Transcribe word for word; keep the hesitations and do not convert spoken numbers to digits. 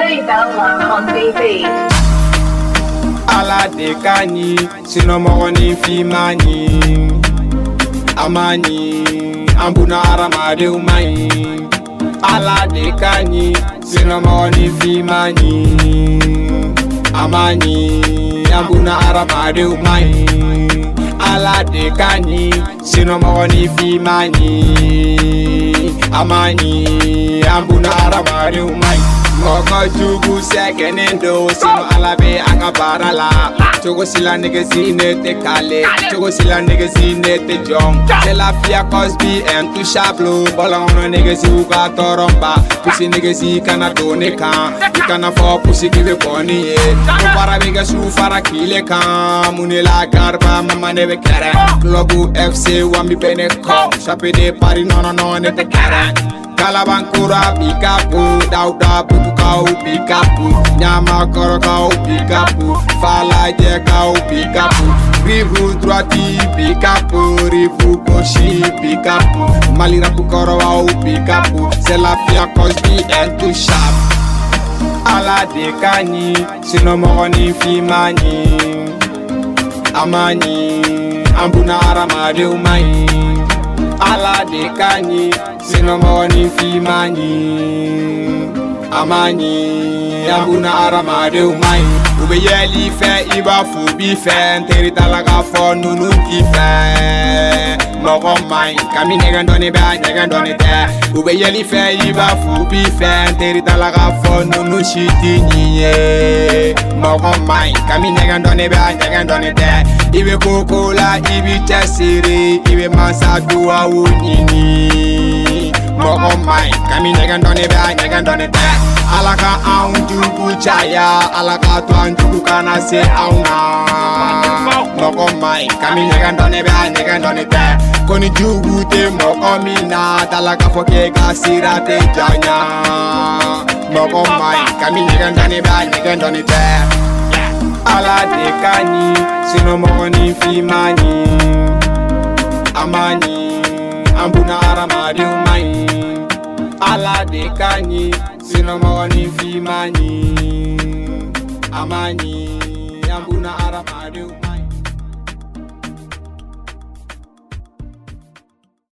D Bello on the beat. Ala de kani, sino mogoni fi mani. Amani, ambuna aramade umai. Ala de kani, sino mogoni fi mani. Amani, ambuna aramade umai. Ala de kani, sino mogoni fi mani. Amani, ambuna aramade umai. Moko jugu sekenendo, sino alabe akabara la. Chogo sila nigga zine te kale, chogo sila nigga zine te jong. C'est la fia Cosby and tu chablo, bola ono nigga si uka toromba. Pussy nigga si kana done kan, you kana for pussy give boni ye. Para biga su fara kile kan, mune la garba mama nebe kere. Clubu F C wami bene kom, chape de Paris no no no ne te kere. Kalabankura pikapu, dauda putu kau pikapu, nyama koro kau pikapu, falaje kau pikapu, rivu droiti pikapu, rivu gauche pikapu, malirapu koro kau pikapu, c'est la fia Cosby and tu sharp. Ala de kani, sino mogoni fi mani, amani, ambuna aramade umai. Ala de kani, sino mogoni fi mani. Amani, ambuna aramade umai. Ube yeli fe, iba fu bi fe, nteri talaga fo nunu ki fe. Mogo mai, kami nega ndone be, nega ndone te. Ube yeli fe, iba fu bi fe, nteri talaga fo nunu shiti niye. Mogo mai, kami nega ndone be, nega ndone te. Ibe kokola, ibi chesiri, ibe masa duwa unini. Mogo mai, kami nega ndone be, nega ndone te. Alaka aunjuku chaya, alaka tu anjuku kana se auna. Mogo mai, kami nega ndone be, nega ndone te. Koni jugu te mogo mina, talaka foke kasira te janya. Mogo mai, kami nega ndone be, nega ndone te. Ala de kani, sino mogoni fi mani. Amani, ambuna aramade umai. Ala de kani, sino mogoni fi mani. Amani, ambuna aramade umai.